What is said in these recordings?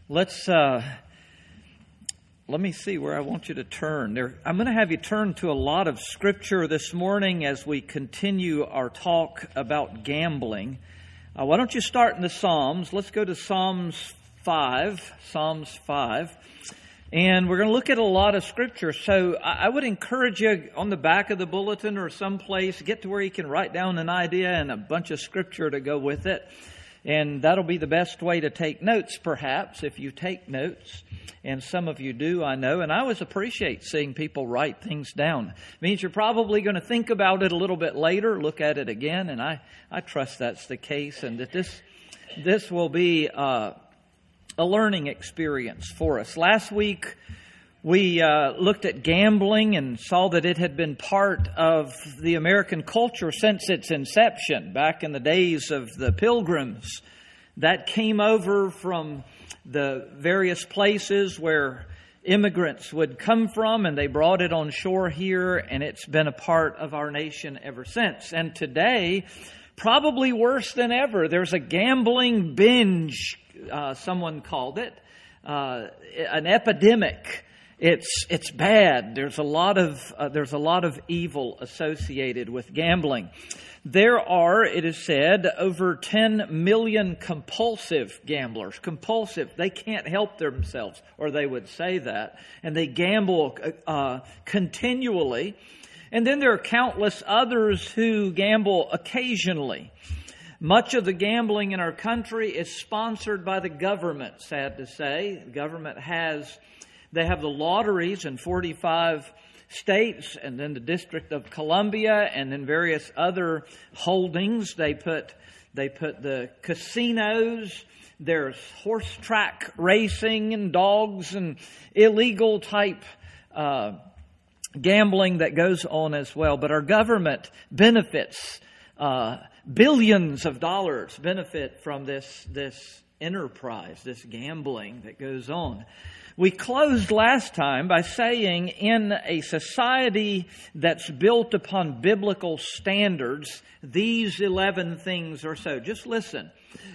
Let me see where I want you to turn. I'm going to have you turn to a lot of Scripture this morning as we continue our talk about gambling. Why don't you start in the Psalms? Let's go to Psalms 5. And we're going to look at a lot of Scripture. So I would encourage you on the back of the bulletin or someplace, get to where you can write down an idea and a bunch of Scripture to go with it. And that'll be the best way to take notes, perhaps, if you take notes. And some of you do, I know. And I always appreciate seeing people write things down. It means you're probably going to think about it a little bit later, look at it again. And I trust that's the case, and that this will be a learning experience for us. Last week, we looked at gambling and saw that it had been part of the American culture since its inception, back in the days of the Pilgrims. That came over from the various places where immigrants would come from, and they brought it on shore here, and it's been a part of our nation ever since. And today, probably worse than ever, there's a gambling binge, someone called it, an epidemic. It's bad. There's a lot of evil associated with gambling. There are, it is said, over 10 million compulsive gamblers. Compulsive. They can't help themselves, or they would say that. And they gamble continually. And then there are countless others who gamble occasionally. Much of the gambling in our country is sponsored by the government, sad to say. The government they have the lotteries in 45 states, and then the District of Columbia, and then various other holdings. They put the casinos. There's horse track racing and dogs and illegal type gambling that goes on as well. But our government benefits, billions of dollars benefit from this enterprise, this gambling that goes on. We closed last time by saying in a society that's built upon biblical standards, these 11 things are so. Just listen.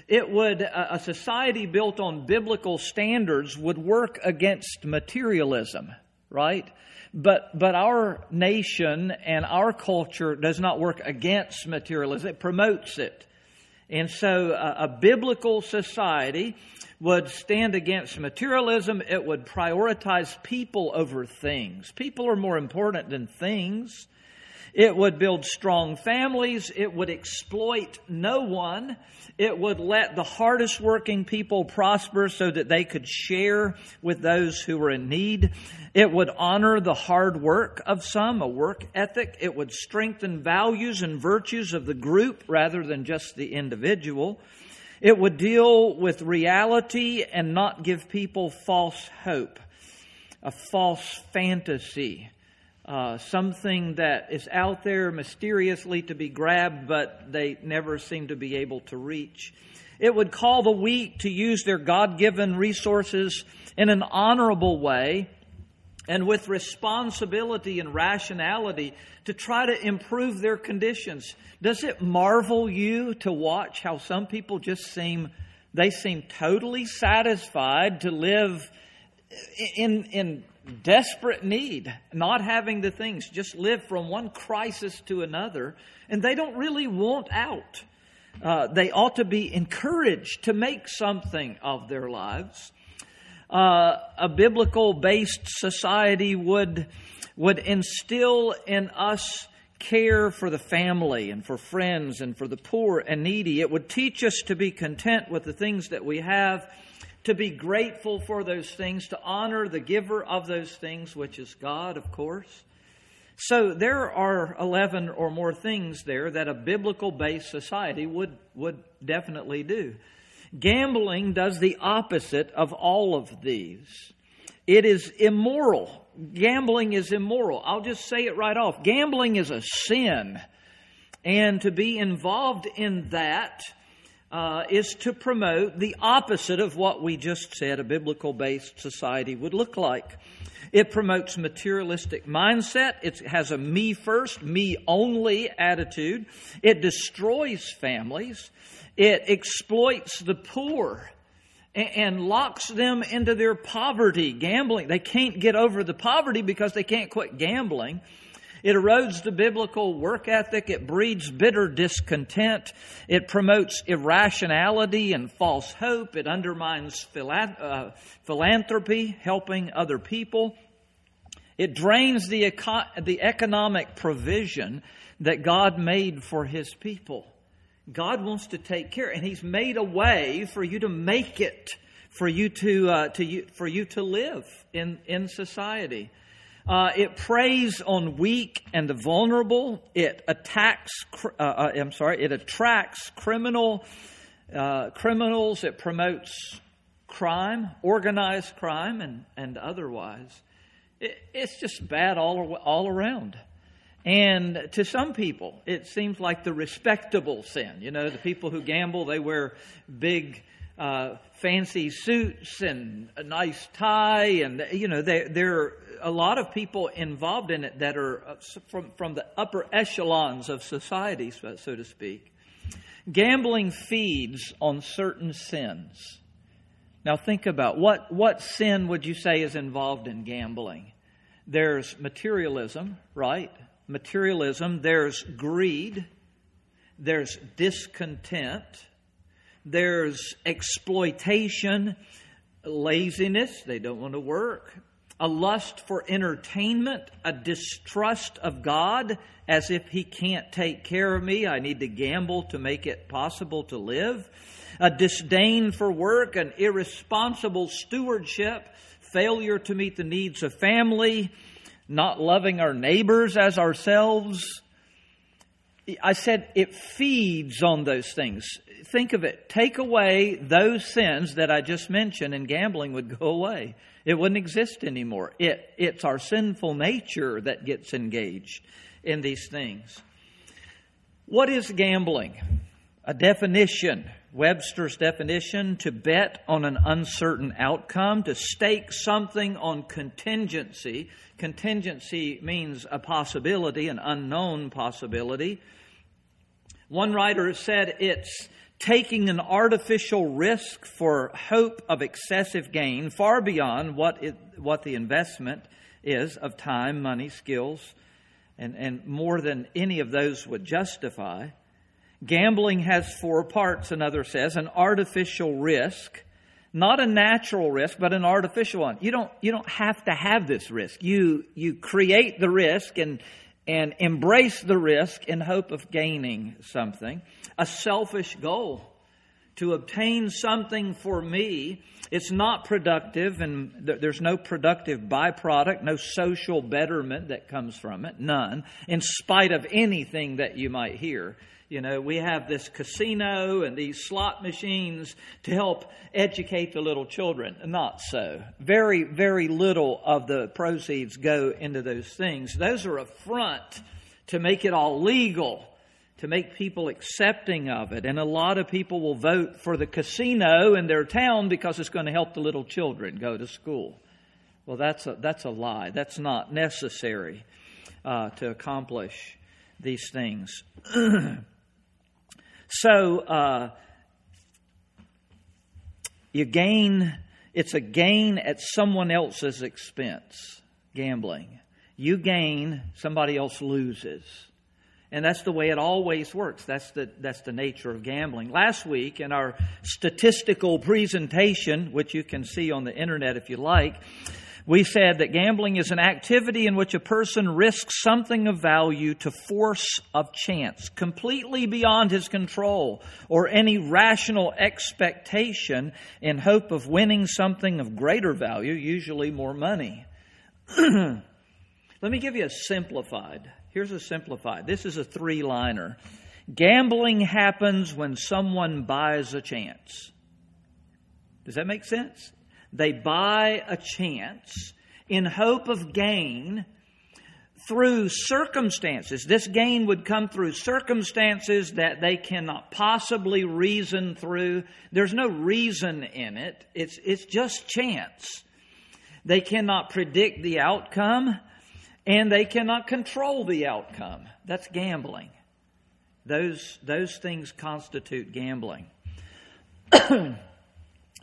A society built on biblical standards would work against materialism, right? But our nation and our culture does not work against materialism. It promotes it. And so a biblical society would stand against materialism. It would prioritize people over things. People are more important than things. It would build strong families. It would exploit no one. It would let the hardest working people prosper so that they could share with those who were in need. It would honor the hard work of some, a work ethic. It would strengthen values and virtues of the group rather than just the individual. It would deal with reality and not give people false hope, a false fantasy. Something that is out there mysteriously to be grabbed, but they never seem to be able to reach. It would call the weak to use their God-given resources in an honorable way and with responsibility and rationality to try to improve their conditions. Does it marvel you to watch how some people just seem totally satisfied to live in desperate need, not having the things, just live from one crisis to another, and they don't really want out. They ought to be encouraged to make something of their lives. A biblical-based society would instill in us care for the family and for friends and for the poor and needy. It would teach us to be content with the things that we have, to be grateful for those things, to honor the giver of those things, which is God, of course. So there are 11 or more things there that a biblical-based society would definitely do. Gambling does the opposite of all of these. It is immoral. Gambling is immoral. I'll just say it right off. Gambling is a sin. And to be involved in that is to promote the opposite of what we just said a biblical-based society would look like. It promotes materialistic mindset. It has a me first, me only attitude. It destroys families. It exploits the poor. and locks them into their poverty, gambling. They can't get over the poverty because they can't quit gambling. It erodes the biblical work ethic. It breeds bitter discontent. It promotes irrationality and false hope. It undermines philanthropy, helping other people. It drains the economic provision that God made for His people. God wants to take care, and He's made a way for you to make it, for you to live in society. It preys on weak and the vulnerable. It attracts criminals. It promotes crime, organized crime, and otherwise. It's just bad all around. And to some people, it seems like the respectable sin. You know, the people who gamble, they wear big fancy suits and a nice tie, and you know, there are a lot of people involved in it that are from the upper echelons of society, so to speak. Gambling feeds on certain sins. Now think about what sin would you say is involved in gambling? There's materialism, right? Materialism. There's greed. There's discontent. There's exploitation, laziness. They don't want to work. A lust for entertainment, a distrust of God, as if He can't take care of me. I need to gamble to make it possible to live. A disdain for work, an irresponsible stewardship, failure to meet the needs of family, not loving our neighbors as ourselves. I said it feeds on those things. Think of it. Take away those sins that I just mentioned and gambling would go away. It wouldn't exist anymore. It's our sinful nature that gets engaged in these things. What is gambling? A definition. Webster's definition: to bet on an uncertain outcome, to stake something on contingency. Contingency means a possibility, an unknown possibility. One writer said it's taking an artificial risk for hope of excessive gain, far beyond what the investment is of time, money, skills, and more than any of those would justify. Gambling has four parts, another says: an artificial risk, not a natural risk, but an artificial one. You don't have to have this risk. You create the risk and embrace the risk in hope of gaining something. A selfish goal to obtain something for me. It's not productive, and there's no productive byproduct, no social betterment that comes from it, none, in spite of anything that you might hear. You know, we have this casino and these slot machines to help educate the little children. Not so. Very, very little of the proceeds go into those things. Those are a front to make it all legal, to make people accepting of it. And a lot of people will vote for the casino in their town because it's going to help the little children go to school. Well, that's a lie. That's not necessary to accomplish these things. So, it's a gain at someone else's expense, gambling. You gain, somebody else loses. And that's the way it always works. That's the nature of gambling. Last week in our statistical presentation, which you can see on the internet if you like, we said that gambling is an activity in which a person risks something of value to force of chance, completely beyond his control or any rational expectation, in hope of winning something of greater value, usually more money. Let me give you a simplified. Here's a simplified. This is a 3-liner. Gambling happens when someone buys a chance. Does that make sense? They buy a chance in hope of gain through circumstances. This gain would come through circumstances that they cannot possibly reason through. There's no reason in it. It's just chance. They cannot predict the outcome, and they cannot control the outcome. That's gambling. Those things constitute gambling.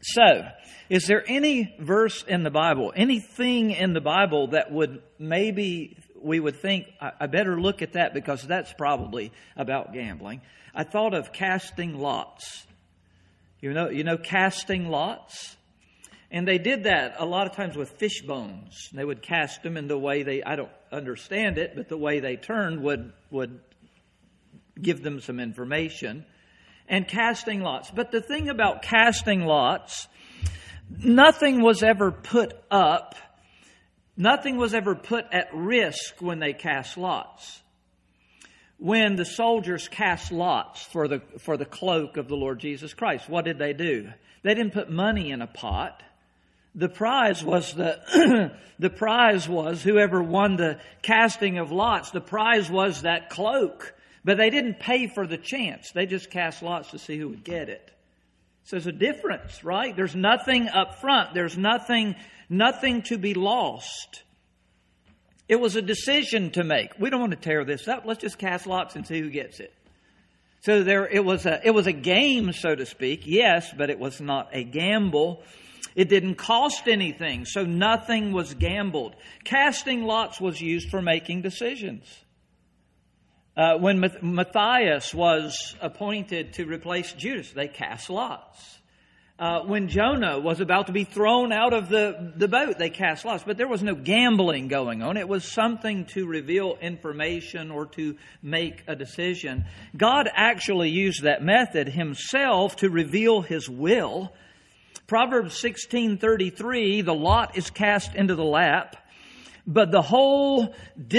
So, is there any verse in the Bible, anything in the Bible that would maybe we would think, I better look at that because that's probably about gambling? I thought of casting lots. You know casting lots? And they did that a lot of times with fish bones. They would cast them in the way I don't understand it, but the way they turned would give them some information. And casting lots. But the thing about casting lots, nothing was ever put up. Nothing was ever put at risk when they cast lots. When the soldiers cast lots for the cloak of the Lord Jesus Christ, what did they do? They didn't put money in a pot. The prize was the prize was whoever won the casting of lots. The prize was that cloak. But they didn't pay for the chance. They just cast lots to see who would get it. So there's a difference, right? There's nothing up front. There's nothing to be lost. It was a decision to make. We don't want to tear this up. Let's just cast lots and see who gets it. So it was a game, so to speak, yes, but it was not a gamble. It didn't cost anything, so nothing was gambled. Casting lots was used for making decisions. When Matthias was appointed to replace Judas, they cast lots. When Jonah was about to be thrown out of the boat, they cast lots. But there was no gambling going on. It was something to reveal information or to make a decision. God actually used that method himself to reveal his will. Proverbs 16:33, the lot is cast into the lap, but the whole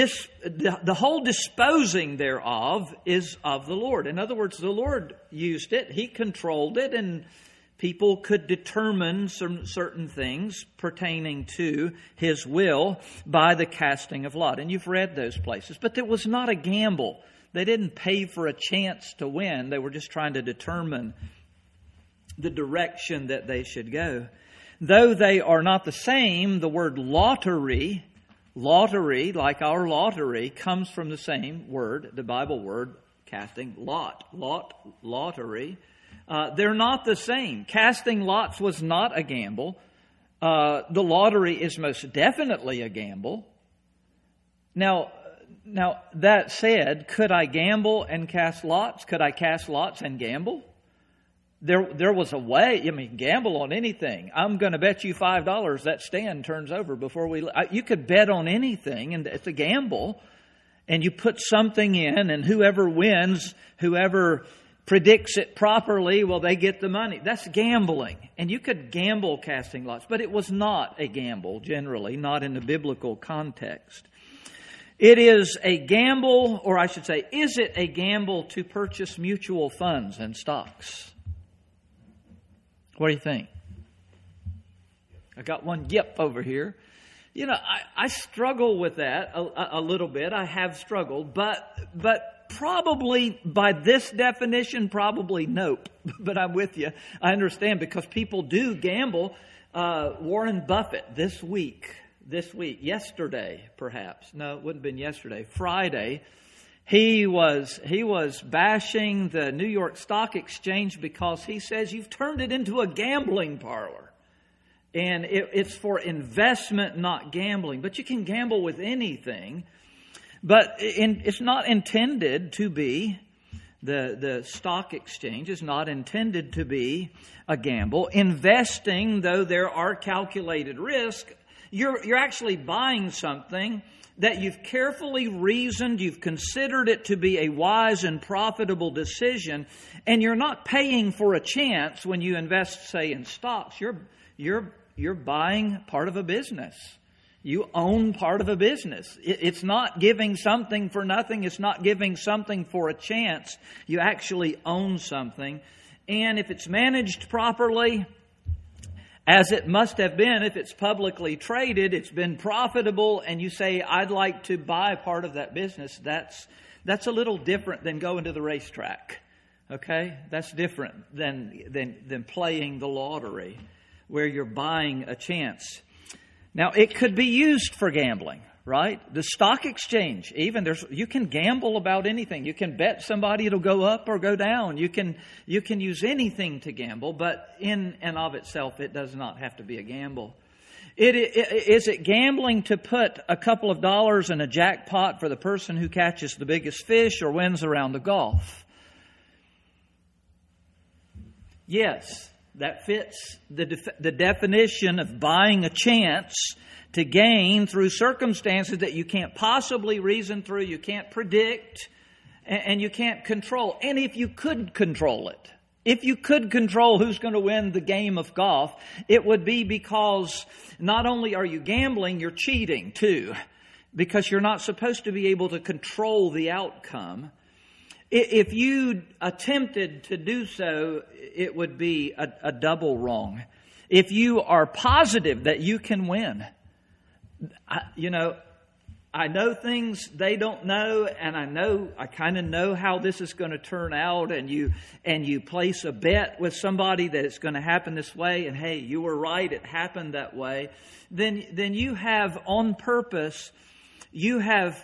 disposing thereof is of the Lord. In other words, the Lord used it. He controlled it, and people could determine some certain things pertaining to his will by the casting of lot. And you've read those places. But it was not a gamble. They didn't pay for a chance to win. They were just trying to determine the direction that they should go. Though they are not the same, the word lottery, like our lottery, comes from the same word, the Bible word, casting, lottery. They're not the same. Casting lots was not a gamble. The lottery is most definitely a gamble. Now that said, could I gamble and cast lots? Could I cast lots and gamble? There was a way. Gamble on anything. I'm going to bet you $5 that stand turns over before you could bet on anything, and it's a gamble. And you put something in, and whoever wins, whoever predicts it properly, well, they get the money. That's gambling. And you could gamble casting lots, but it was not a gamble, generally, not in the biblical context. It is a gamble, or I should say, is it a gamble to purchase mutual funds and stocks? What do you think? I got one yep over here. I struggle with that a little bit. I have struggled, but probably by this definition, probably nope. But I'm with you. I understand because people do gamble. Warren Buffett yesterday perhaps. No, it wouldn't have been yesterday. Friday. He was bashing the New York Stock Exchange because he says you've turned it into a gambling parlor. And it's for investment, not gambling. But you can gamble with anything. But it's not intended to be, the stock exchange is not intended to be a gamble. Investing, though there are calculated risks, you're actually buying something that you've carefully reasoned, you've considered it to be a wise and profitable decision, and you're not paying for a chance when you invest, say, in stocks. You're buying part of a business. You own part of a business. It's not giving something for nothing. It's not giving something for a chance. You actually own something. And if it's managed properly, as it must have been, if it's publicly traded, it's been profitable, and you say, I'd like to buy part of that business, that's a little different than going to the racetrack. Okay? That's different than playing the lottery, where you're buying a chance. Now, it could be used for gambling, right? The stock exchange, even you can gamble about anything. You can bet somebody it'll go up or go down. You can use anything to gamble, but in and of itself, it does not have to be a gamble. Is it gambling to put a couple of dollars in a jackpot for the person who catches the biggest fish or wins a round of golf? Yes, that fits the definition of buying a chance to gain through circumstances that you can't possibly reason through, you can't predict, and you can't control. And if you could control it, if you could control who's going to win the game of golf, it would be because not only are you gambling, you're cheating too, because you're not supposed to be able to control the outcome. If you attempted to do so, it would be a double wrong. If you are positive that you can win, I know things they don't know, and I kind of know how this is going to turn out, and you place a bet with somebody that it's going to happen this way, and hey, you were right, it happened that way. Then you have on purpose, you have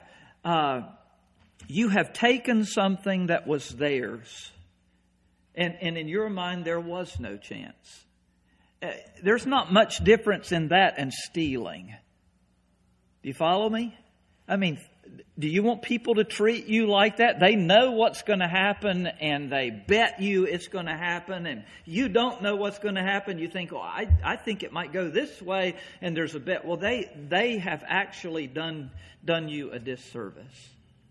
taken something that was theirs, and in your mind there was no chance. There's not much difference in that and stealing. Do you follow me? I mean, do you want people to treat you like that? They know what's going to happen and they bet you it's going to happen, and you don't know what's going to happen. You think, oh, I think it might go this way, and there's a bet. Well, they have actually done you a disservice.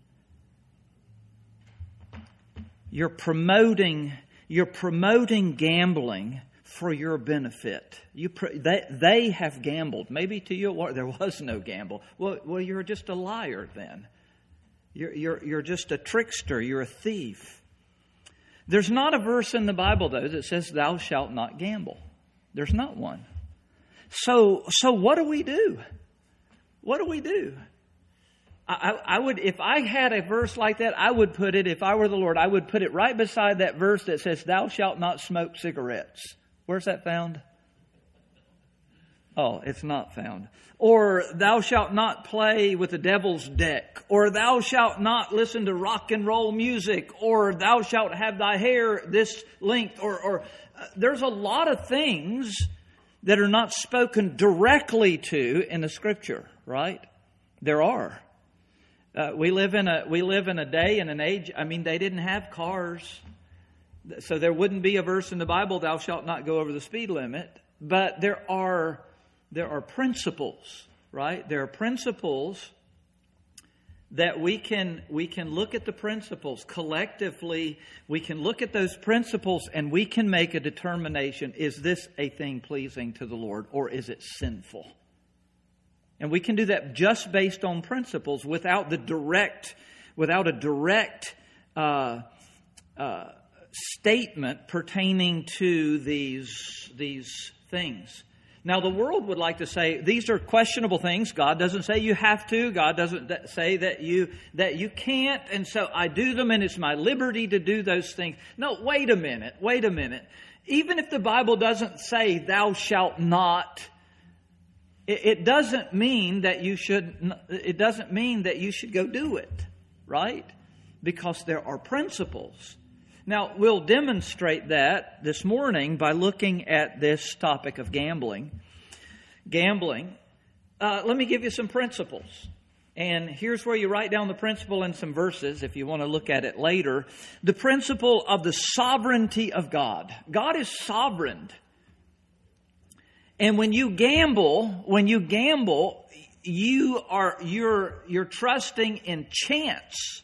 You're promoting gambling for your benefit. They have gambled. Maybe to you there was no gamble. Well, you're just a liar then. You're just a trickster. You're a thief. There's not a verse in the Bible, though, that says thou shalt not gamble. There's not one. So what do we do? What do we do? I would, if I had a verse like that, I would put it, if I were the Lord, I would put it right beside that verse that says, thou shalt not smoke cigarettes. Where's that found? Oh, it's not found. Or thou shalt not play with the devil's deck. Or thou shalt not listen to rock and roll music. Or thou shalt have thy hair this length. Or there's a lot of things that are not spoken directly to in the Scripture, right? There are. We live in a day and an age. I mean, they didn't have cars, so there wouldn't be a verse in the Bible, "Thou shalt not go over the speed limit." But there are principles, right? There are principles that we can look at the principles collectively. We can look at those principles and we can make a determination: is this a thing pleasing to the Lord, or is it sinful? And we can do that just based on principles, without a direct statement pertaining to these things. Now, the world would like to say these are questionable things. God doesn't say you have to. God doesn't say that you can't, and so I do them, and it's my liberty to do those things. No, wait a minute. Even if the Bible doesn't say "thou shalt not," it doesn't mean that you should. It doesn't mean that you should go do it, right? Because there are principles. Now, we'll demonstrate that this morning by looking at this topic of gambling. Let me give you some principles. And here's where you write down the principle in some verses if you want to look at it later. The principle of the sovereignty of God. God is sovereign. And when you gamble, you're trusting in chance.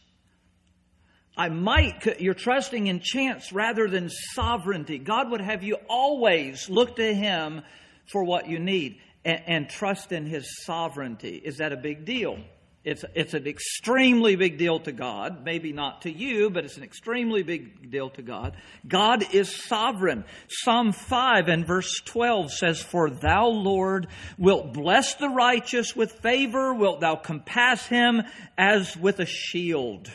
You're trusting in chance rather than sovereignty. God would have you always look to Him for what you need and trust in His sovereignty. Is that a big deal? It's an extremely big deal to God. Maybe not to you, but it's an extremely big deal to God. God is sovereign. Psalm 5 and verse 12 says, "For thou, Lord, wilt bless the righteous with favor, wilt thou compass him as with a shield."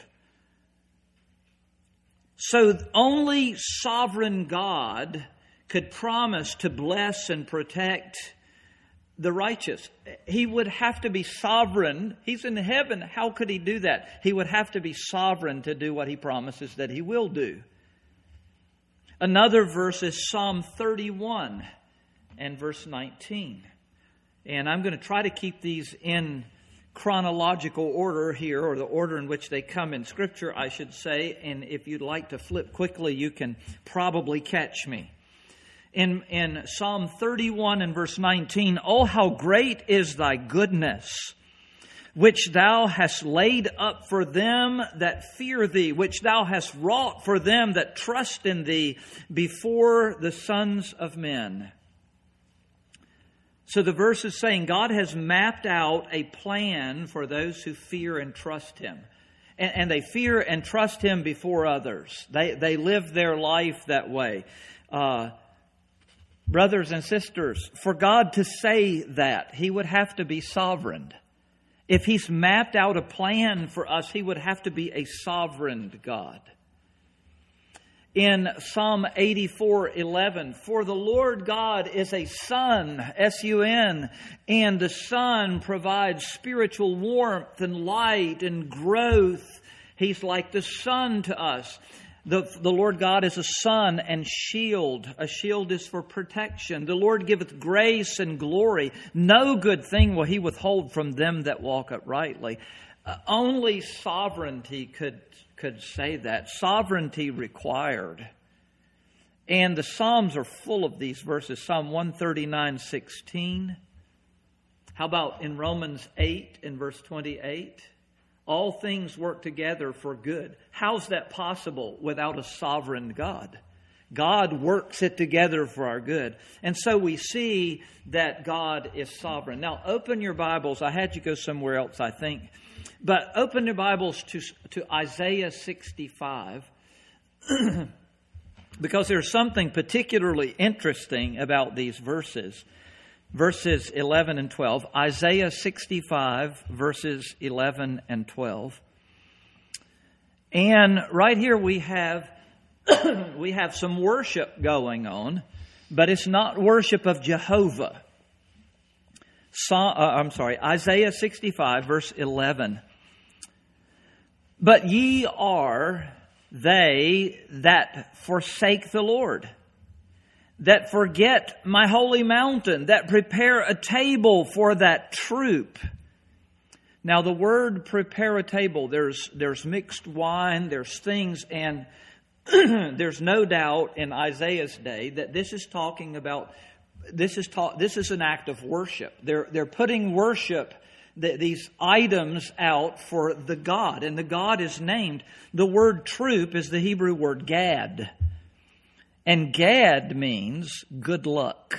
So only sovereign God could promise to bless and protect the righteous. He would have to be sovereign. He's in heaven. How could He do that? He would have to be sovereign to do what He promises that He will do. Another verse is Psalm 31 and verse 19. And I'm going to try to keep these in chronological order here, or the order in which they come in Scripture, I should say. And if you'd like to flip quickly, you can probably catch me. In Psalm 31 and verse 19, "Oh, how great is thy goodness, which thou hast laid up for them that fear thee, which thou hast wrought for them that trust in thee before the sons of men." So the verse is saying God has mapped out a plan for those who fear and trust Him. And they fear and trust Him before others. They live their life that way. Brothers and sisters, for God to say that, He would have to be sovereign. If He's mapped out a plan for us, He would have to be a sovereign God. In Psalm 84:11, "For the Lord God is a sun, S-U-N, and the sun provides spiritual warmth and light and growth. He's like the sun to us." The Lord God is a sun and shield. A shield is for protection. "The Lord giveth grace and glory. No good thing will He withhold from them that walk uprightly." Only sovereignty could say that. Sovereignty required. And the Psalms are full of these verses. Psalm 139:16. How about in Romans 8 and verse 28? "All things work together for good." How's that possible without a sovereign God? God works it together for our good. And so we see that God is sovereign. Now open your Bibles. I had you go somewhere else, I think. But open your Bibles to Isaiah 65. Because there's something particularly interesting about these verses. Verses 11 and 12. Isaiah 65, verses 11 and 12. And right here we have some worship going on, but it's not worship of Jehovah. Isaiah 65, verse 11. "But ye are they that forsake the Lord, that forget my holy mountain, that prepare a table for that troop." Now the word prepare a table, there's mixed wine, there's things, and there's no doubt in Isaiah's day that this is talking about, this is an act of worship. They're putting worship, these items out for the God, and the God is named. The word troop is the Hebrew word Gad. And Gad means good luck.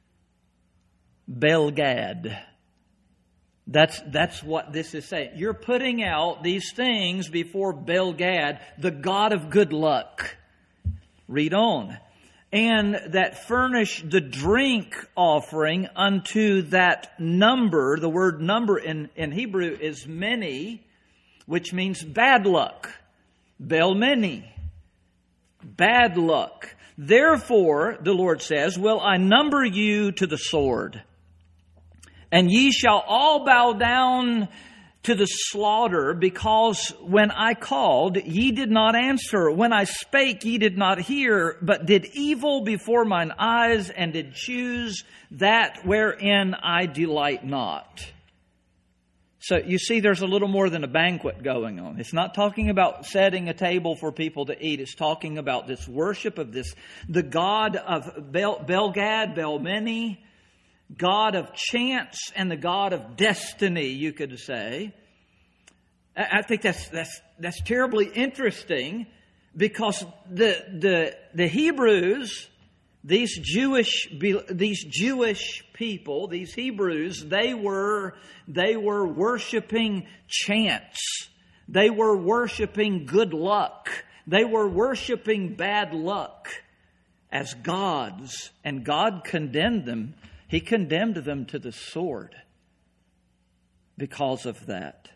Belgad. That's what this is saying. You're putting out these things before Belgad, the God of good luck. Read on. "And that furnish the drink offering unto that number." The word number in Hebrew is many, which means bad luck. Belmeni. Bad luck. "Therefore," the Lord says, "will I number you to the sword. And ye shall all bow down to the slaughter, because when I called, ye did not answer. When I spake, ye did not hear, but did evil before mine eyes, and did choose that wherein I delight not." So you see, there's a little more than a banquet going on. It's not talking about setting a table for people to eat. It's talking about this worship of the God of Belgad, Belmeni, God of chance, and the God of destiny, you could say. I think that's terribly interesting, because the Hebrews, these Jewish people, these Hebrews, they were worshiping chance. They were worshiping good luck. They were worshiping bad luck as gods, and God condemned them. He condemned them to the sword because of that.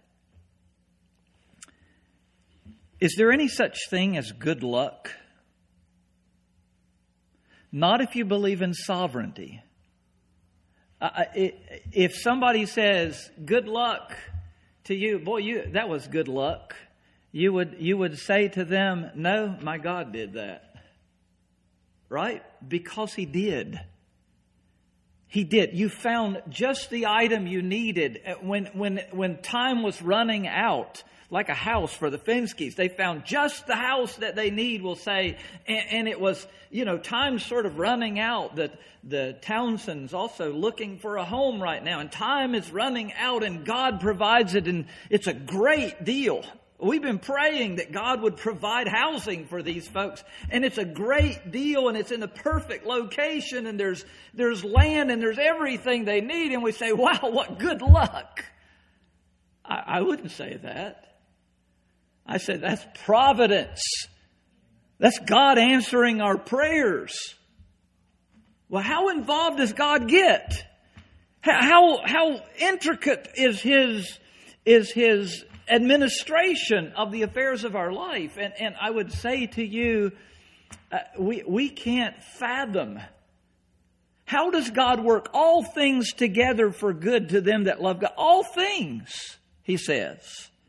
Is there any such thing as good luck? Not if you believe in sovereignty. If somebody says, good luck to you, boy, that was good luck. You would say to them, no, my God did that. Right? Because He did. He did. You found just the item you needed. When time was running out, like a house for the Finskys, they found just the house that they need, we'll say. And it was, time's sort of running out. That the Townsends also looking for a home right now. And time is running out and God provides it. And it's a great deal. We've been praying that God would provide housing for these folks. And it's a great deal and it's in the perfect location and there's land and there's everything they need. And we say, wow, what good luck. I wouldn't say that. I said, that's providence. That's God answering our prayers. Well, how involved does God get? How intricate is His administration of the affairs of our life? And I would say to you, we can't fathom. How does God work all things together for good to them that love God? All things, He says.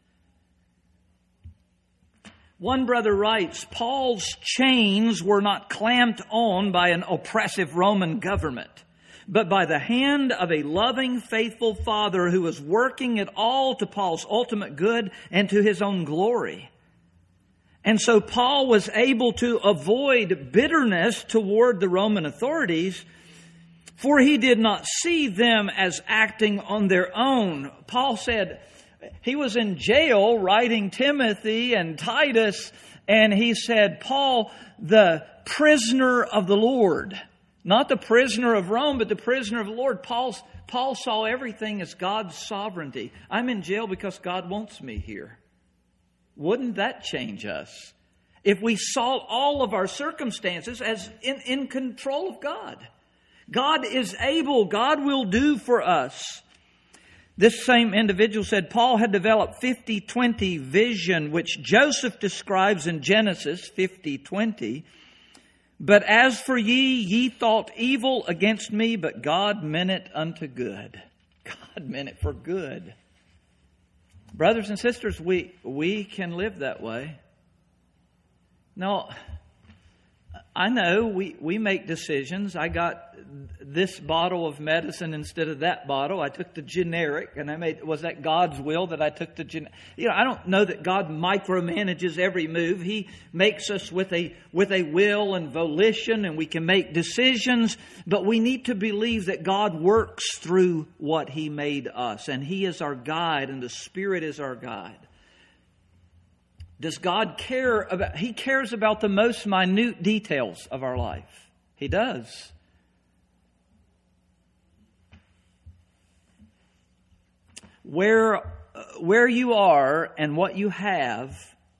One brother writes, Paul's chains were not clamped on by an oppressive Roman government, but by the hand of a loving, faithful Father who was working it all to Paul's ultimate good and to his own glory. And so Paul was able to avoid bitterness toward the Roman authorities, for he did not see them as acting on their own. Paul said he was in jail writing Timothy and Titus, and he said, Paul, the prisoner of the Lord. Not the prisoner of Rome, but the prisoner of the Lord. Paul saw everything as God's sovereignty. I'm in jail because God wants me here. Wouldn't that change us? If we saw all of our circumstances as in control of God. God is able. God will do for us. This same individual said Paul had developed 50-20 vision, which Joseph describes in Genesis 50-20. But as for ye thought evil against me, but God meant it unto good. God meant it for good. Brothers and sisters, we can live that way. Now, I know we make decisions. I got this bottle of medicine instead of that bottle. I took the generic, and was that God's will that I took the generic? I don't know that God micromanages every move. He makes us with a will and volition, and we can make decisions. But we need to believe that God works through what He made us, and He is our guide, and the Spirit is our guide. Does God care about? He cares about the most minute details of our life. He does. Where you are and what you have,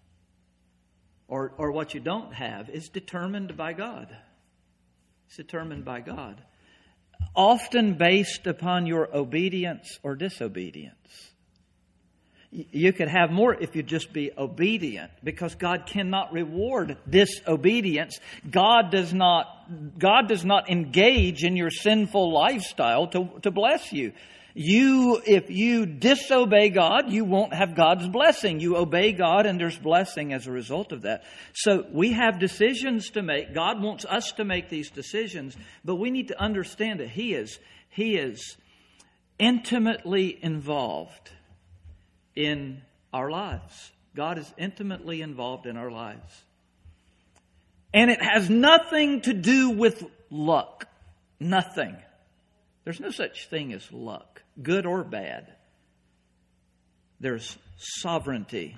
or what you don't have, is determined by God. It's determined by God. Often based upon your obedience or disobedience. You could have more if you just be obedient, because God cannot reward disobedience. God does not engage in your sinful lifestyle to bless you. If you disobey God, you won't have God's blessing. You obey God and there's blessing as a result of that. So we have decisions to make. God wants us to make these decisions, but we need to understand that He is intimately involved in our lives. God is intimately involved in our lives. And it has nothing to do with luck. Nothing. There's no such thing as luck, good or bad. There's sovereignty.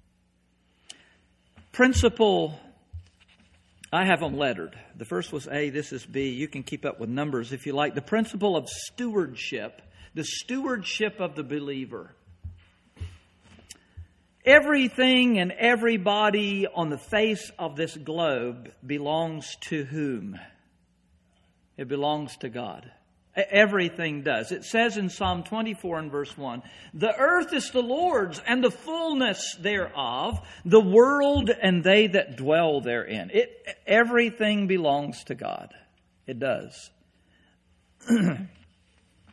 Principle, I have them lettered. The first was A, this is B. You can keep up with numbers if you like. The principle of stewardship, the stewardship of the believer. Everything and everybody on the face of this globe belongs to whom? It belongs to God. Everything does. It says in Psalm 24 and verse 1, the earth is the Lord's and the fullness thereof, the world and they that dwell therein. Everything belongs to God. It does.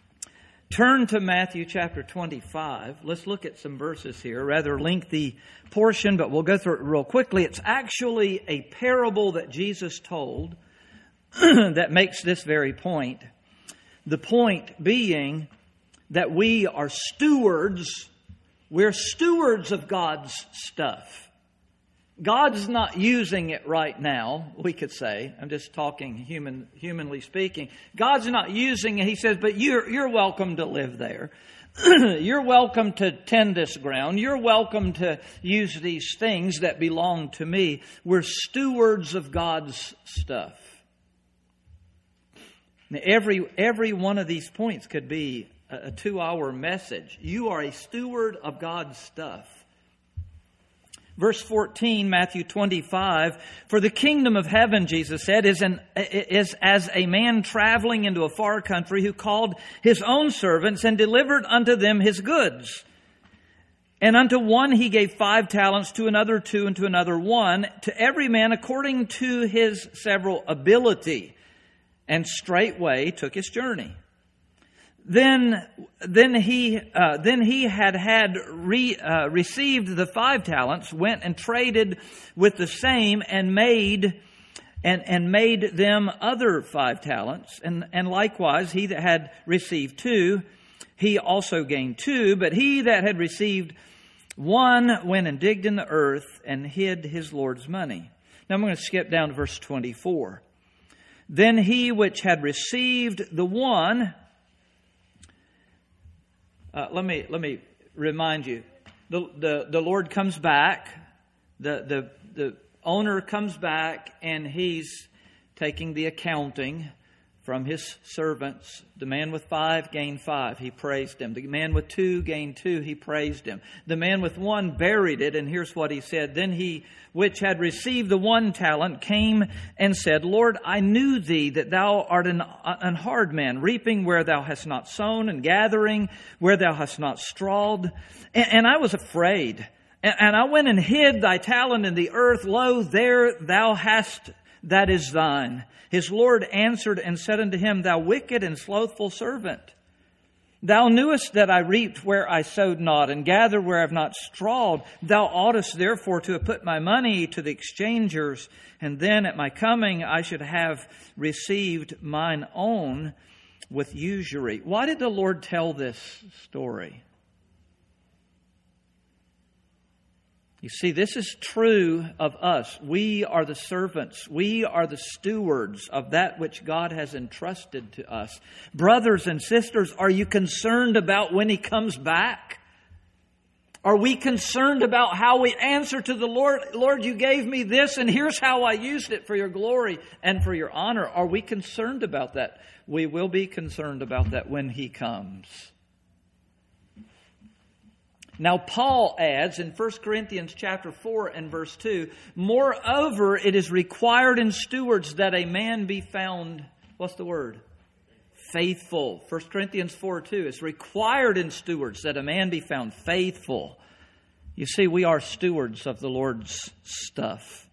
Turn to Matthew chapter 25. Let's look at some verses here. Rather lengthy portion, but we'll go through it real quickly. It's actually a parable that Jesus told that makes this very point. The point being that we are stewards. We're stewards of God's stuff. God's not using it right now, we could say. I'm just talking humanly speaking. God's not using it. He says, but you're welcome to live there. You're welcome to tend this ground. You're welcome to use these things that belong to me. We're stewards of God's stuff. Now, every one of these points could be a 2-hour message. You are a steward of God's stuff. Verse 14, Matthew 25, for the kingdom of heaven, Jesus said, is as a man traveling into a far country who called his own servants and delivered unto them his goods. And unto one he gave 5 talents, to another 2, and to another 1, to every man according to his several ability. And straightway took his journey. Then he had received the 5 talents, went and traded with the same, and made them other 5 talents. And likewise, he that had received 2, he also gained 2. But he that had received 1 went and digged in the earth and hid his Lord's money. Now I'm going to skip down to verse 24. Then he which had received the 1. Let me remind you. The Lord comes back. The owner comes back, and he's taking the accounting from his servants. The man with 5 gained 5. He praised him. The man with 2 gained 2. He praised him. The man with 1 buried it, and here's what he said. Then he which had received the 1 talent came and said, Lord, I knew thee that thou art an hard man, reaping where thou hast not sown, and gathering where thou hast not strawed. And I was afraid. And I went and hid thy talent in the earth. Lo, there thou hast that is thine. His Lord answered and said unto him, Thou wicked and slothful servant, thou knewest that I reaped where I sowed not, and gathered where I have not strawed. Thou oughtest therefore to have put my money to the exchangers, and then at my coming I should have received mine own with usury. Why did the Lord tell this story? You see, this is true of us. We are the servants. We are the stewards of that which God has entrusted to us. Brothers and sisters, are you concerned about when He comes back? Are we concerned about how we answer to the Lord? Lord, you gave me this, and here's how I used it for your glory and for your honor. Are we concerned about that? We will be concerned about that when He comes. Now, Paul adds in 1 Corinthians chapter 4 and verse 2, moreover, it is required in stewards that a man be found, what's the word? Faithful. 1 Corinthians 4:2, it's required in stewards that a man be found faithful. You see, we are stewards of the Lord's stuff.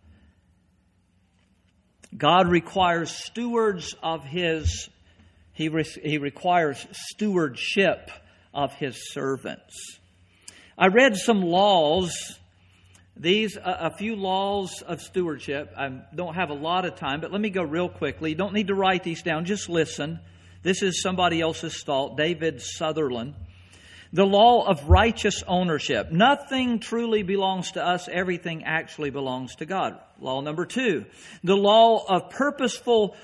God requires stewards of His, He requires stewardship of His servants. I read some laws, a few laws of stewardship. I don't have a lot of time, but let me go real quickly. You don't need to write these down, just listen. This is somebody else's thought, David Sutherland. The law of righteous ownership. Nothing truly belongs to us. Everything actually belongs to God. Law number 2. The law of purposeful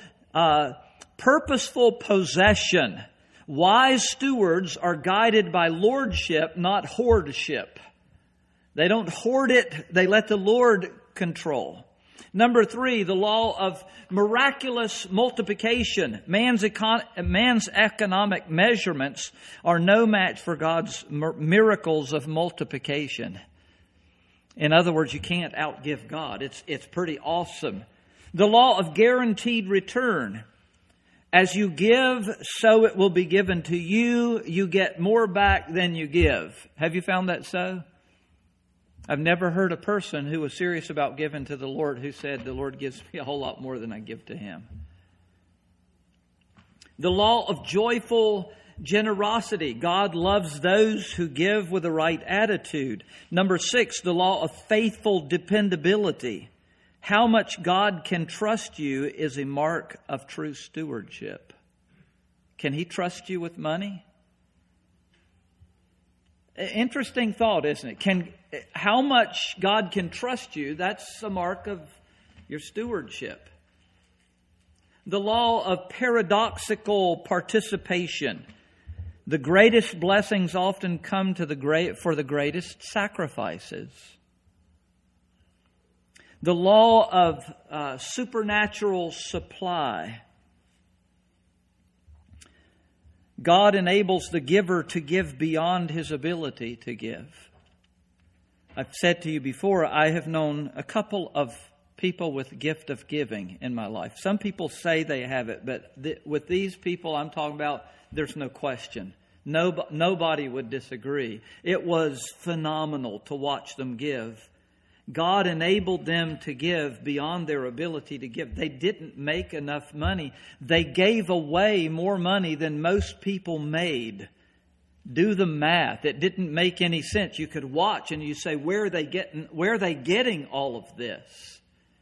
possession. Wise stewards are guided by lordship, not hoardship. They don't hoard it. They let the Lord control. Number 3, the law of miraculous multiplication. Man's economic measurements are no match for God's miracles of multiplication. In other words, you can't outgive God. It's pretty awesome. The law of guaranteed return. As you give, so it will be given to you. You get more back than you give. Have you found that so? I've never heard a person who was serious about giving to the Lord who said, the Lord gives me a whole lot more than I give to Him. The law of joyful generosity. God loves those who give with the right attitude. Number 6, the law of faithful dependability. How much God can trust you is a mark of true stewardship. Can He trust you with money? Interesting thought, isn't it? How much God can trust you, that's a mark of your stewardship. The law of paradoxical participation. The greatest blessings often come for the greatest sacrifices. The law of supernatural supply. God enables the giver to give beyond his ability to give. I've said to you before, I have known a couple of people with gift of giving in my life. Some people say they have it, but with these people I'm talking about, there's no question. Nobody would disagree. It was phenomenal to watch them give. God enabled them to give beyond their ability to give. They didn't make enough money. They gave away more money than most people made. Do the math. It didn't make any sense. You could watch and you say, where are they getting all of this?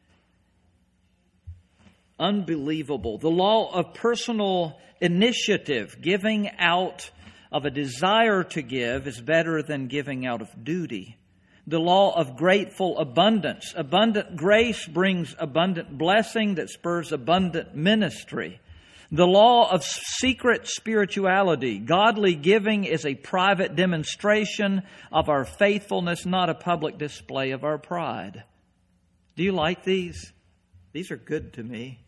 Unbelievable. The law of personal initiative, giving out of a desire to give, is better than giving out of duty. The law of grateful abundance. Abundant grace brings abundant blessing that spurs abundant ministry. The law of secret spirituality. Godly giving is a private demonstration of our faithfulness, not a public display of our pride. Do you like these? These are good to me.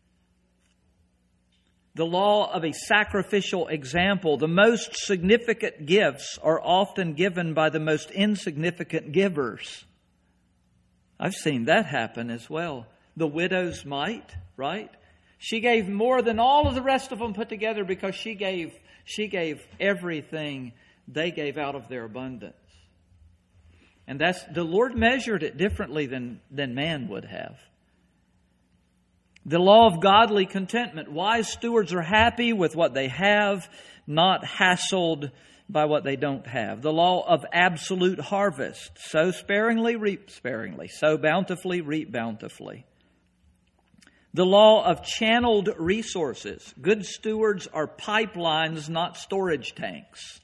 The law of a sacrificial example. The most significant gifts are often given by the most insignificant givers. I've seen that happen as well. The widow's mite, right? She gave more than all of the rest of them put together because she gave everything they gave out of their abundance. And the Lord measured it differently than man would have. The law of godly contentment. Wise stewards are happy with what they have, not hassled by what they don't have. The law of absolute harvest. Sow sparingly, reap sparingly. Sow bountifully, reap bountifully. The law of channeled resources. Good stewards are pipelines, not storage tanks.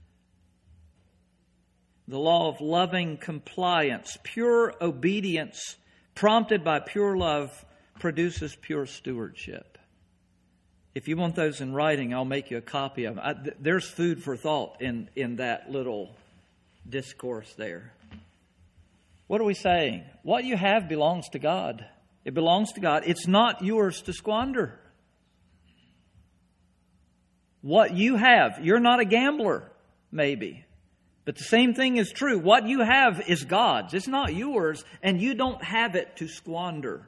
The law of loving compliance. Pure obedience prompted by pure love produces pure stewardship. If you want those in writing, I'll make you a copy of them. There's food for thought in that little discourse there. What are we saying? What you have belongs to God. It belongs to God. It's not yours to squander. What you have, you're not a gambler, maybe. But the same thing is true. What you have is God's. It's not yours, and you don't have it to squander.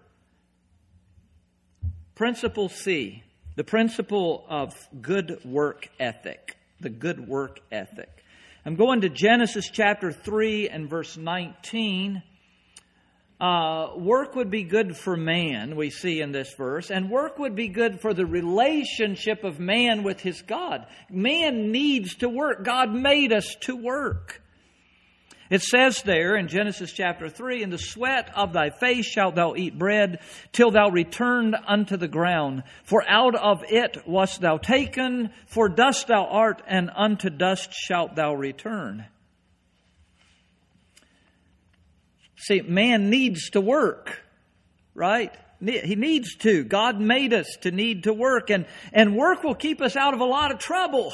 Principle C, the principle of good work ethic. The good work ethic. I'm going to Genesis chapter 3 and verse 19. Work would be good for man, we see in this verse, and work would be good for the relationship of man with his God. Man needs to work. God made us to work. It says there in Genesis chapter 3, "In the sweat of thy face shalt thou eat bread, till thou return unto the ground. For out of it wast thou taken, for dust thou art, and unto dust shalt thou return." See, man needs to work, right? He needs to. God made us to need to work, and work will keep us out of a lot of trouble.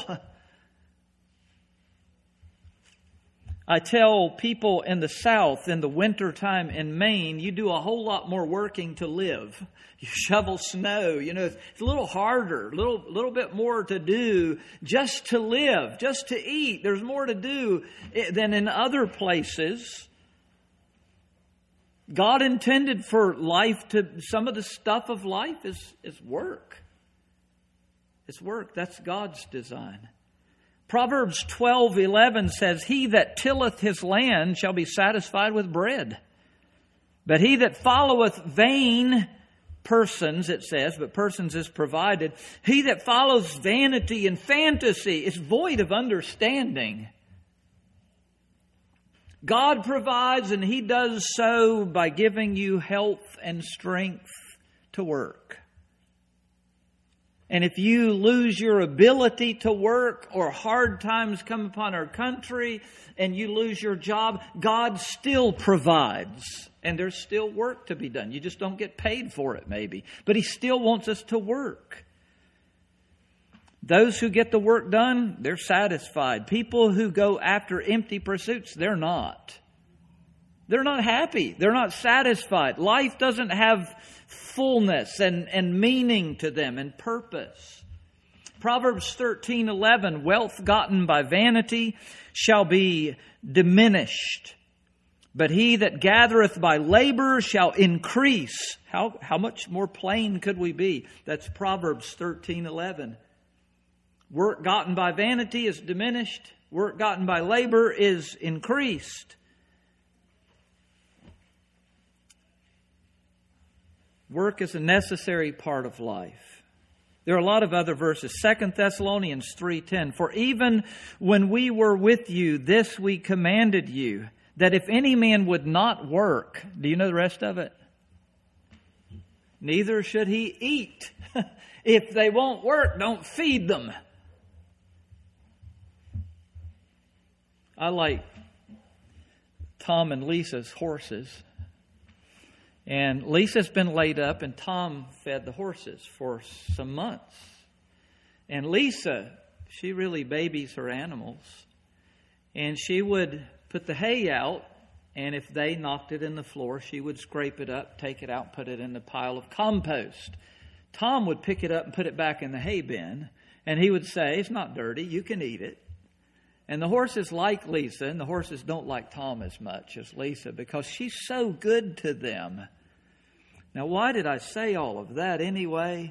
I tell people in the South, in the wintertime in Maine, you do a whole lot more working to live. You shovel snow, it's a little harder, a little bit more to do just to live, just to eat. There's more to do than in other places. God intended for life some of the stuff of life is work. It's work. That's God's design. Proverbs 12:11 says, "He that tilleth his land shall be satisfied with bread. But he that followeth vain persons, it says, but persons is provided. He that follows vanity and fantasy is void of understanding. God provides, and He does so by giving you health and strength to work. And if you lose your ability to work, or hard times come upon our country and you lose your job, God still provides. And there's still work to be done. You just don't get paid for it maybe. But He still wants us to work. Those who get the work done, they're satisfied. People who go after empty pursuits, they're not. They're not happy. They're not satisfied. Life doesn't have fullness and meaning to them and purpose. Proverbs 13:11, wealth gotten by vanity shall be diminished, but he that gathereth by labor shall increase. How much more plain could we be? That's Proverbs 13:11. Work gotten by vanity is diminished. Work gotten by labor is increased. Work is a necessary part of life. There are a lot of other verses. 2 Thessalonians 3:10. For even when we were with you, this we commanded you, that if any man would not work, do you know the rest of it? Neither should he eat. If they won't work, don't feed them. I like Tom and Lisa's horses. And Lisa's been laid up, and Tom fed the horses for some months. And Lisa, she really babies her animals. And she would put the hay out, and if they knocked it in the floor, she would scrape it up, take it out, put it in the pile of compost. Tom would pick it up and put it back in the hay bin, and he would say, it's not dirty, you can eat it. And the horses like Lisa, and the horses don't like Tom as much as Lisa because she's so good to them. Now, why did I say all of that anyway?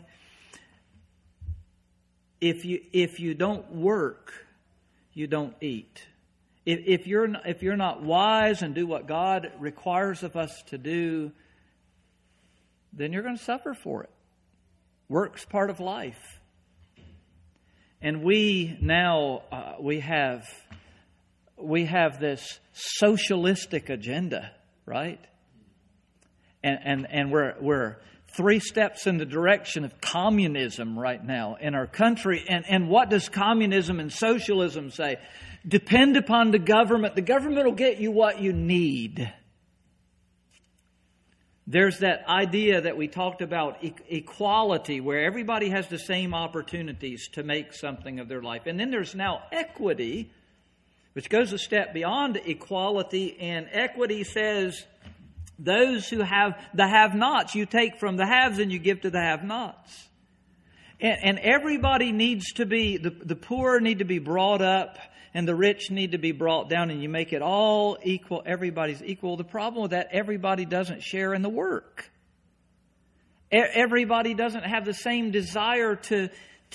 If you don't work, you don't eat. If you're not wise and do what God requires of us to do, then you're going to suffer for it. Work's part of life. And we now we have this socialistic agenda, right? And we're 3 steps in the direction of communism right now in our country. And what does communism and socialism say? Depend upon the government. The government will get you what you need. There's that idea that we talked about, equality, where everybody has the same opportunities to make something of their life. And then there's now equity, which goes a step beyond equality. And equity says those who have the have-nots, you take from the haves and you give to the have-nots. And everybody needs to be, the poor need to be brought up, and the rich need to be brought down, and you make it all equal. Everybody's equal. The problem with that, everybody doesn't share in the work. Everybody doesn't have the same desire to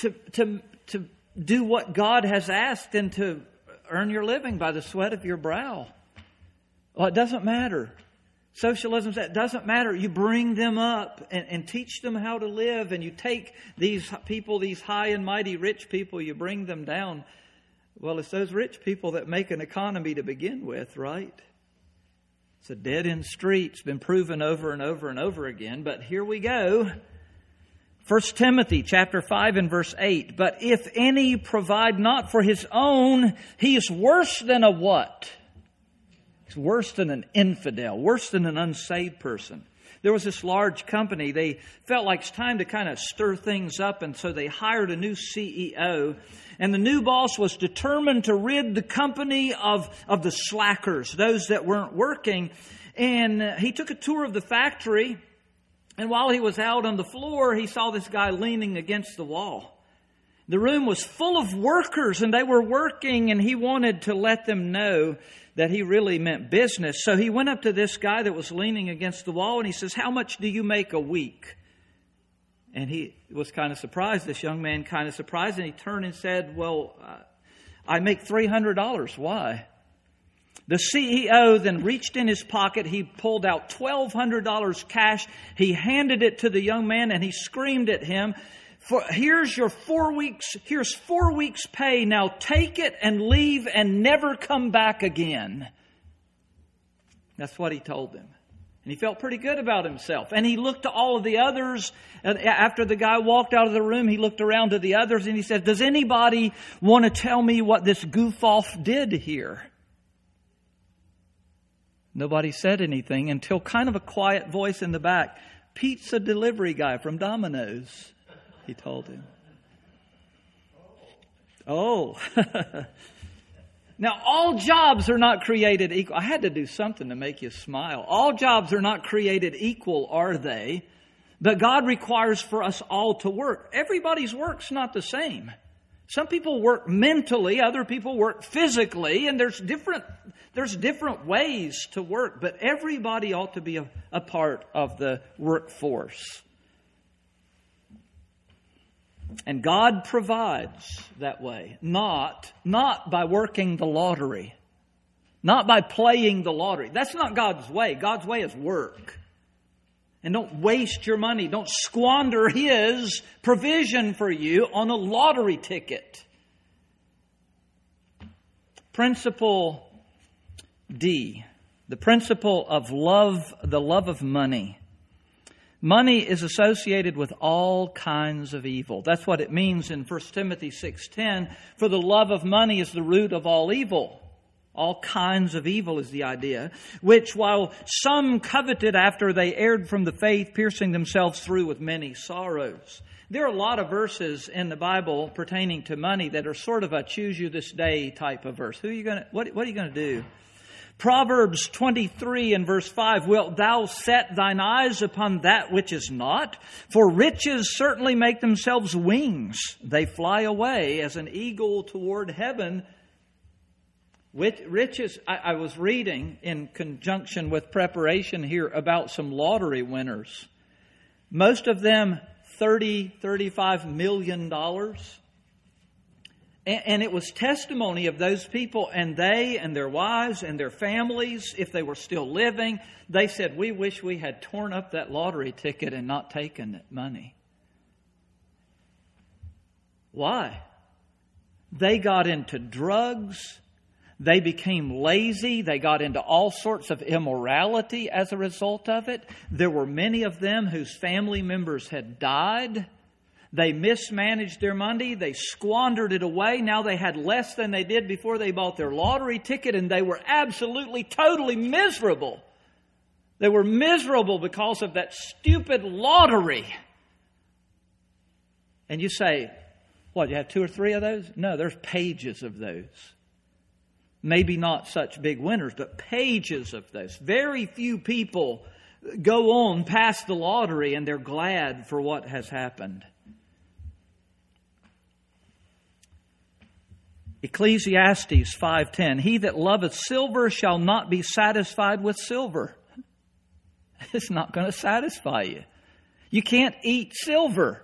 do what God has asked and to earn your living by the sweat of your brow. Well, it doesn't matter. Socialism says it doesn't matter. You bring them up and teach them how to live, and you take these people, these high and mighty rich people, you bring them down. Well, it's those rich people that make an economy to begin with, right? It's a dead-end street. It's been proven over and over and over again. But here we go. 1 Timothy chapter 5 and verse 8. But if any provide not for his own, he is worse than a what? He's worse than an infidel, worse than an unsaved person. There was this large company. They felt like it's time to kind of stir things up, and so they hired a new CEO. And the new boss was determined to rid the company of the slackers, those that weren't working. And he took a tour of the factory, and while he was out on the floor, he saw this guy leaning against the wall. The room was full of workers, and they were working, and he wanted to let them know that he really meant business. So he went up to this guy that was leaning against the wall, and he says, "How much do you make a week?" And he was kind of surprised, this young man kind of surprised, and he turned and said, "Well, I make $300. Why?" The CEO then reached in his pocket. He pulled out $1,200 cash. He handed it to the young man and he screamed at him, here's 4 weeks pay. Now take it and leave and never come back again. That's what he told him. And he felt pretty good about himself. And he looked to all of the others. And after the guy walked out of the room, he looked around to the others and he said, does anybody want to tell me what this goof-off did here? Nobody said anything until kind of a quiet voice in the back. Pizza delivery guy from Domino's, he told him. Oh. Now, all jobs are not created equal. I had to do something to make you smile. All jobs are not created equal, are they? But God requires for us all to work. Everybody's work's not the same. Some people work mentally, other people work physically, and there's different ways to work, but everybody ought to be a part of the workforce. And God provides that way, not by working the lottery, not by playing the lottery. That's not God's way. God's way is work. And don't waste your money. Don't squander His provision for you on a lottery ticket. Principle D, the principle of love, the love of money. Money is associated with all kinds of evil. That's what it means in 1 Timothy 6:10. For the love of money is the root of all evil. All kinds of evil is the idea, which while some coveted after they erred from the faith, piercing themselves through with many sorrows. There are a lot of verses in the Bible pertaining to money that are sort of a choose you this day type of verse. What are you going to do? Proverbs 23 and verse 5, wilt thou set thine eyes upon that which is not? For riches certainly make themselves wings. They fly away as an eagle toward heaven. Riches, I was reading in conjunction with preparation here about some lottery winners. Most of them $35 million. And it was testimony of those people, and they and their wives and their families, if they were still living, they said, we wish we had torn up that lottery ticket and not taken that money. Why? They got into drugs. They became lazy. They got into all sorts of immorality as a result of it. There were many of them whose family members had died. They mismanaged their money. They squandered it away. Now they had less than they did before they bought their lottery ticket, and they were absolutely, totally miserable. They were miserable because of that stupid lottery. And you say, what, you have 2 or 3 of those? No, there's pages of those. Maybe not such big winners, but pages of those. Very few people go on past the lottery and they're glad for what has happened. Ecclesiastes 5:10, he that loveth silver shall not be satisfied with silver. It's not going to satisfy you. You can't eat silver.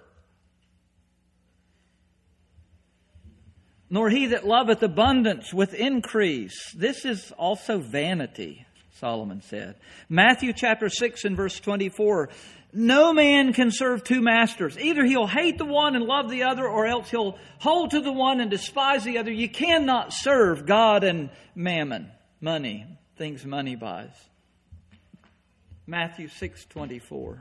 Nor he that loveth abundance with increase. This is also vanity, Solomon said. Matthew chapter 6 and verse 24. No man can serve 2 masters. Either he'll hate the one and love the other, or else he'll hold to the one and despise the other. You cannot serve God and mammon, money, things money buys. Matthew 6:24.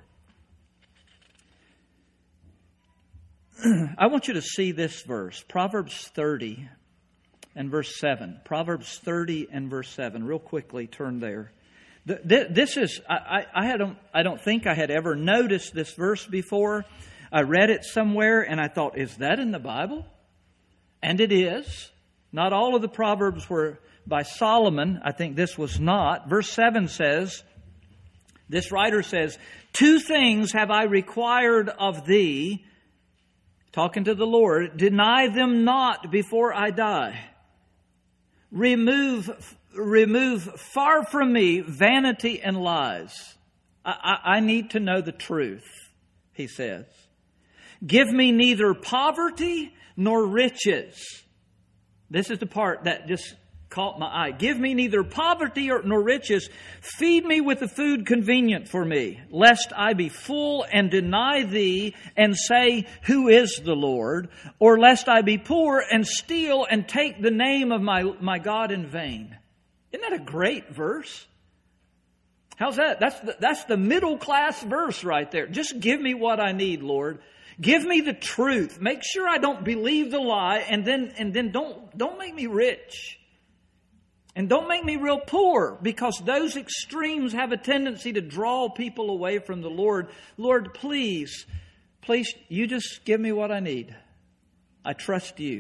I want you to see this verse, Proverbs 30 and verse 7. Proverbs 30 and verse 7. Real quickly, turn there. This is, I don't think I had ever noticed this verse before. I read it somewhere and I thought, is that in the Bible? And it is. Not all of the Proverbs were by Solomon. I think this was not. Verse 7 says, this writer says, 2 things have I required of thee, talking to the Lord, deny them not before I die. Remove far from me vanity and lies. I need to know the truth, he says. Give me neither poverty nor riches. This is the part that just caught my eye. Give me neither poverty nor riches. Feed me with the food convenient for me, lest I be full and deny thee and say, who is the Lord? Or lest I be poor and steal and take the name of my God in vain. Isn't that a great verse? How's that? That's the middle class verse right there. Just give me what I need, Lord. Give me the truth. Make sure I don't believe the lie, and then don't make me rich. And don't make me real poor, because those extremes have a tendency to draw people away from the Lord. Lord, please, you just give me what I need. I trust you.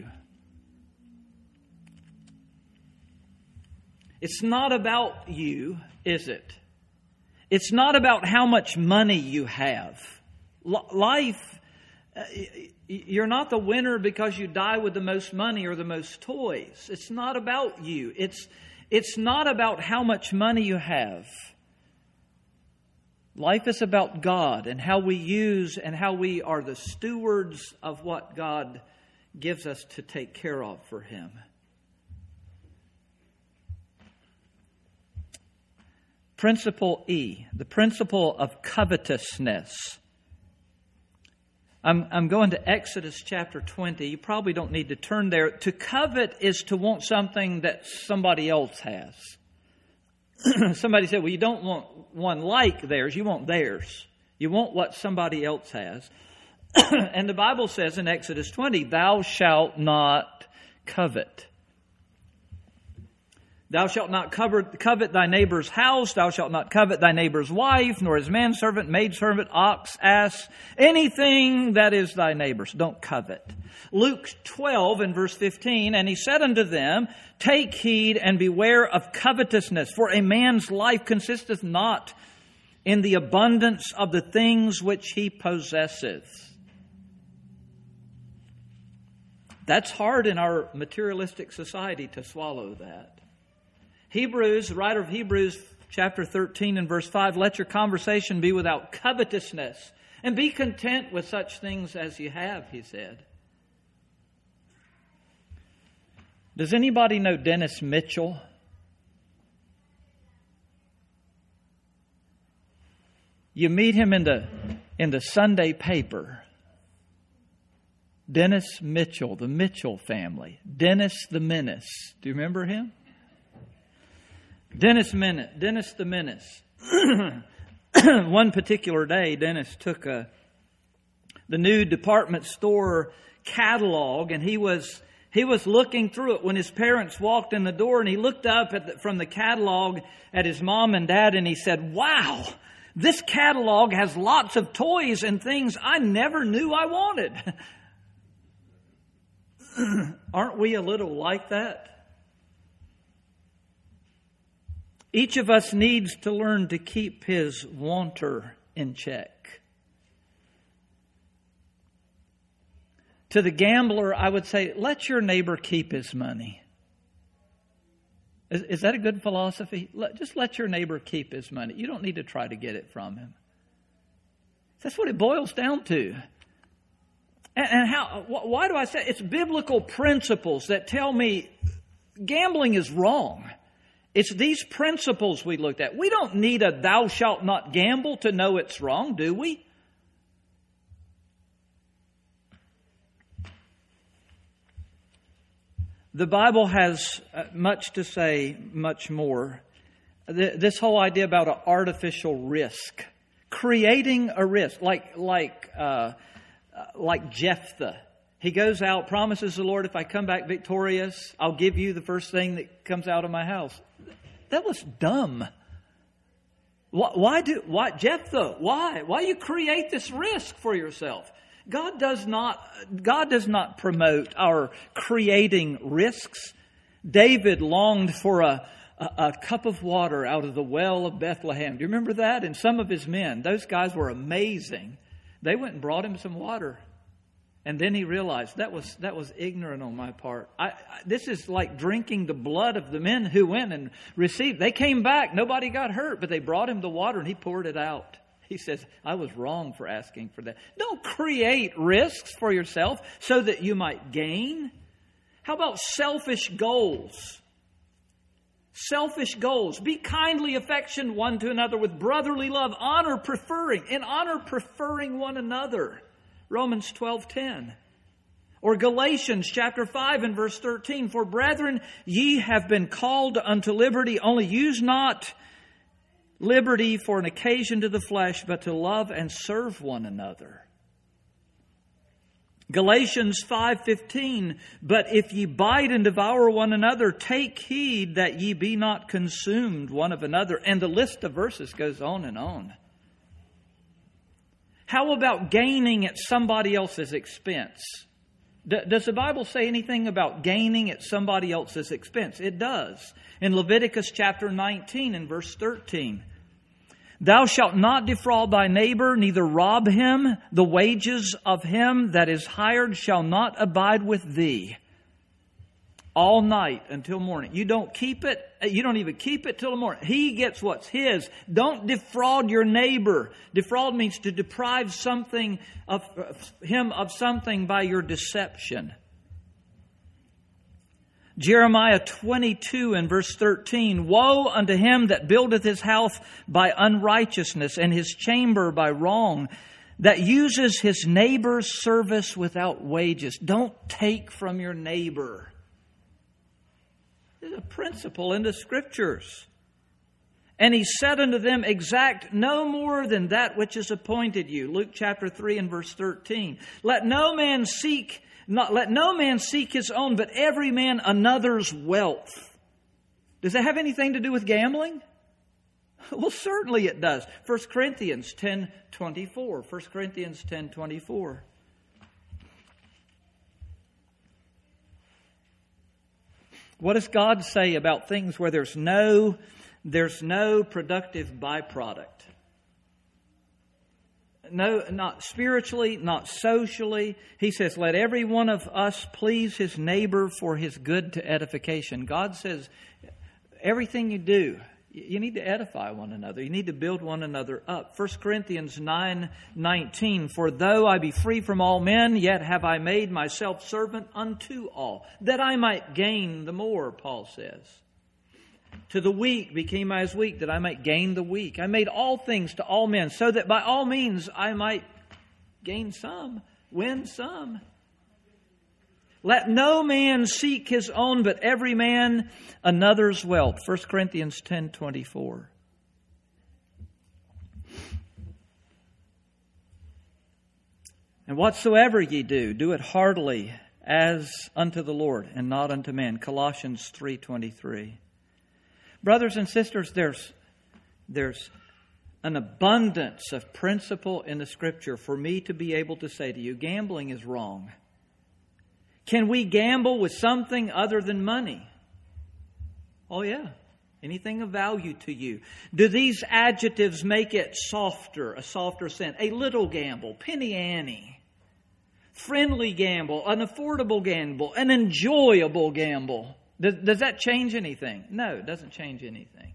It's not about you, is it? It's not about how much money you have. Life, you're not the winner because you die with the most money or the most toys. It's not about you. It's not about how much money you have. Life is about God and how we use and how we are the stewards of what God gives us to take care of for Him. Principle E, the principle of covetousness. I'm going to Exodus chapter 20. You probably don't need to turn there. To covet is to want something that somebody else has. Somebody said, well, you don't want one like theirs. You want theirs. You want what somebody else has. And the Bible says in Exodus 20, thou shalt not covet. Thou shalt not covet thy neighbor's house. Thou shalt not covet thy neighbor's wife, nor his manservant, maidservant, ox, ass, anything that is thy neighbor's. Don't covet. Luke 12 and verse 15, and he said unto them, take heed and beware of covetousness, for a man's life consisteth not in the abundance of the things which he possesseth. That's hard in our materialistic society to swallow that. Hebrews, the writer of Hebrews chapter 13 and verse 5, let your conversation be without covetousness, and be content with such things as you have, he said. Does anybody know Dennis Mitchell? You meet him in the Sunday paper. Dennis Mitchell, the Mitchell family. Dennis the Menace. Do you remember him? Dennis the Menace. One particular day, Dennis took the new department store catalog, and he was looking through it when his parents walked in the door, and he looked up from the catalog at his mom and dad, and he said, wow, this catalog has lots of toys and things I never knew I wanted. Aren't we a little like that? Each of us needs to learn to keep his wanter in check. To the gambler, I would say, let your neighbor keep his money. Is that a good philosophy? Just let your neighbor keep his money. You don't need to try to get it from him. That's what it boils down to. And why do I say it's biblical principles that tell me gambling is wrong? It's these principles we looked at. We don't need a thou shalt not gamble to know it's wrong, do we? The Bible has much to say, much more. This whole idea about an artificial risk. Creating a risk, like Jephthah. He goes out, promises the Lord, if I come back victorious, I'll give you the first thing that comes out of my house. That was dumb. Why Jephthah? Why you create this risk for yourself? God does not promote our creating risks. David longed for a cup of water out of the well of Bethlehem. Do you remember that? And some of his men, those guys were amazing. They went and brought him some water. And then he realized that was ignorant on my part. This is like drinking the blood of the men who went and received. They came back. Nobody got hurt, but they brought him the water and he poured it out. He says, I was wrong for asking for that. Don't create risks for yourself so that you might gain. How about selfish goals? selfish goals. Be kindly affectioned one to another with brotherly love, honor preferring one another. Romans 12:10. Or Galatians chapter 5 and verse 13. For brethren, ye have been called unto liberty, only use not liberty for an occasion to the flesh, but to love and serve one another. Galatians 5:15, but if ye bite and devour one another, take heed that ye be not consumed one of another. And the list of verses goes on and on. How about gaining at somebody else's expense? Does the Bible say anything about gaining at somebody else's expense? It does. In Leviticus chapter 19 and verse 13. Thou shalt not defraud thy neighbor, neither rob him. The wages of him that is hired shall not abide with thee all night until morning. You don't keep it. You don't even keep it till the morning. He gets what's his. Don't defraud your neighbor. Defraud means to deprive something of him of something by your deception. Jeremiah 22 and verse 13, woe unto him that buildeth his house by unrighteousness and his chamber by wrong, that uses his neighbor's service without wages. Don't take from your neighbor. There's a principle in the Scriptures. And he said unto them, exact no more than that which is appointed you. Luke chapter 3 and verse 13. Let no man seek his own, but every man another's wealth. Does that have anything to do with gambling? Well, certainly it does. 1 Corinthians 10:24. 1 Corinthians 10:24. What does God say about things where there's no productive byproduct? No, not spiritually, not socially. He says, let every one of us please his neighbor for his good to edification. God says, everything you do, you need to edify one another. You need to build one another up. 1 Corinthians 9:19, for though I be free from all men, yet have I made myself servant unto all, that I might gain the more, Paul says. To the weak became I as weak, that I might gain the weak. I made all things to all men, so that by all means I might gain some, win some. Let no man seek his own, but every man another's wealth. 1 Corinthians 10:24. And whatsoever ye do, do it heartily as unto the Lord, and not unto men. Colossians 3:23. Brothers and sisters, there's an abundance of principle in the Scripture for me to be able to say to you, gambling is wrong. Can we gamble with something other than money? Oh yeah. Anything of value to you. Do these adjectives make it softer, a softer sense? A little gamble, penny ante. Friendly gamble, an affordable gamble, an enjoyable gamble. Does that change anything? No, it doesn't change anything.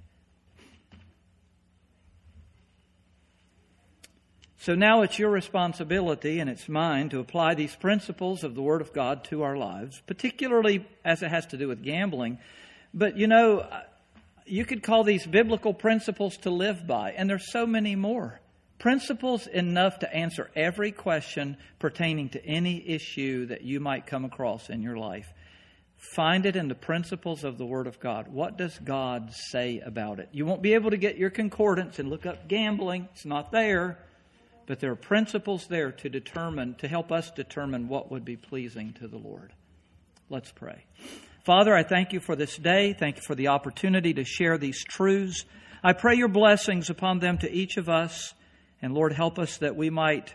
So now it's your responsibility and it's mine to apply these principles of the Word of God to our lives, particularly as it has to do with gambling. But you could call these biblical principles to live by, and there's so many more. Principles enough to answer every question pertaining to any issue that you might come across in your life. Find it in the principles of the Word of God. What does God say about it? You won't be able to get your concordance and look up gambling. It's not there. But there are principles there to help us determine what would be pleasing to the Lord. Let's pray. Father, I thank you for this day. Thank you for the opportunity to share these truths. I pray your blessings upon them to each of us. And Lord, help us that we might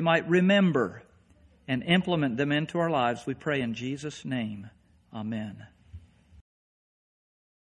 remember and implement them into our lives. We pray in Jesus' name. Amen.